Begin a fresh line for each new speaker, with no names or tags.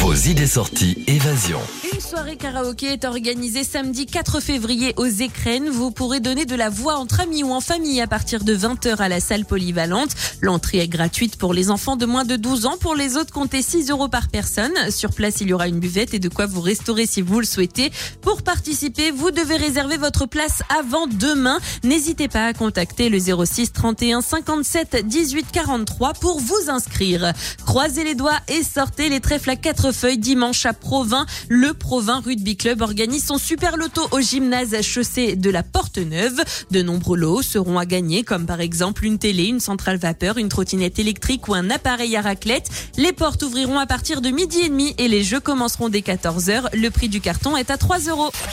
Vos idées sorties Évasion.
Une soirée karaoké est organisée samedi 4 février aux Écrennes. Vous pourrez donner de la voix entre amis ou en famille à partir de 20h à la salle polyvalente. L'entrée est gratuite pour les enfants de moins de 12 ans. Pour les autres, comptez 6 € par personne. Sur place, il y aura une buvette et de quoi vous restaurer si vous le souhaitez. Pour participer, vous devez réserver votre place avant demain. N'hésitez pas à contacter le 06 31 57 18 43 pour vous inscrire. Croisez les doigts et sortez les trèfles à 4 feuilles dimanche à Provins. Le Provins Rugby Club organise son super loto au gymnase chaussée de la Porte-Neuve. De nombreux lots seront à gagner, comme par exemple une télé, une centrale vapeur, une trottinette électrique ou un appareil à raclette. Les portes ouvriront à partir de 12h30 et les jeux commenceront dès 14h. Le prix du carton est à 3 €.